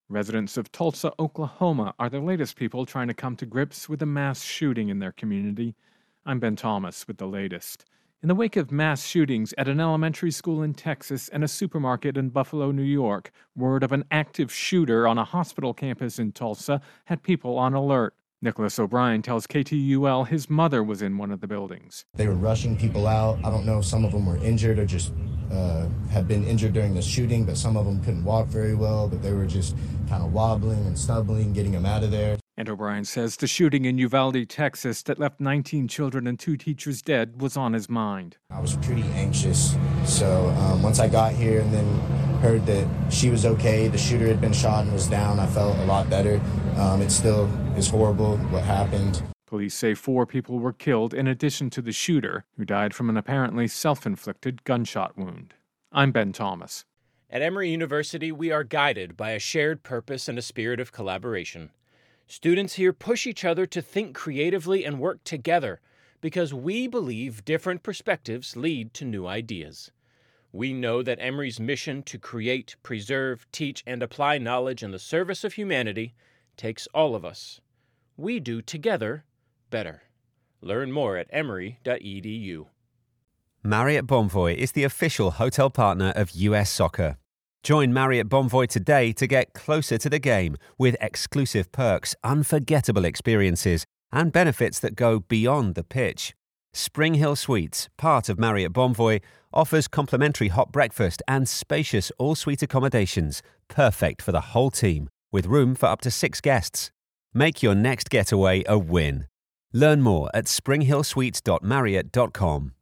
Residents of Tulsa, Oklahoma are the latest people trying to come to grips with a mass shooting in their community. I'm Ben Thomas with the latest. In the wake of mass shootings at an elementary school in Texas and a supermarket in Buffalo, New York, word of an active shooter on a hospital campus in Tulsa had people on alert. Nicholas O'Brien tells KTUL his mother was in one of the buildings. They were rushing people out. I don't know if some of them were injured or just had been injured during the shooting, but some of them couldn't walk very well, but they were just kind of wobbling and stumbling, getting them out of there. And O'Brien says the shooting in Uvalde, Texas, that left 19 children and 2 teachers dead was on his mind. I was pretty anxious, so once I got here and then heard that she was okay, the shooter had been shot and was down, I felt a lot better. It still is horrible what happened. Police say 4 people were killed in addition to the shooter, who died from an apparently self-inflicted gunshot wound. I'm Ben Thomas. At Emory University, we are guided by a shared purpose and a spirit of collaboration. Students here push each other to think creatively and work together because we believe different perspectives lead to new ideas. We know that Emory's mission to create, preserve, teach, and apply knowledge in the service of humanity takes all of us. We do together better. Learn more at emory.edu. Marriott Bonvoy is the official hotel partner of US Soccer. Join Marriott Bonvoy today to get closer to the game with exclusive perks, unforgettable experiences, and benefits that go beyond the pitch. Spring Hill Suites, part of Marriott Bonvoy, offers complimentary hot breakfast and spacious all-suite accommodations, perfect for the whole team, with room for up to 6 guests. Make your next getaway a win. Learn more at springhillsuites.marriott.com.